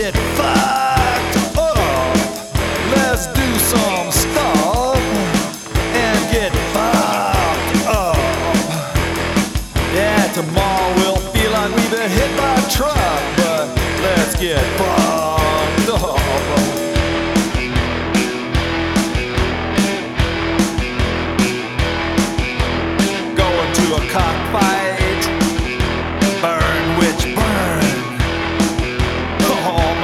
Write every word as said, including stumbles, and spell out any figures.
Get fucked up. Let's do some stuff and get fucked up. Yeah, tomorrow we'll feel like we've been hit by a truck, but let's get fucked up. Going to a cockfight.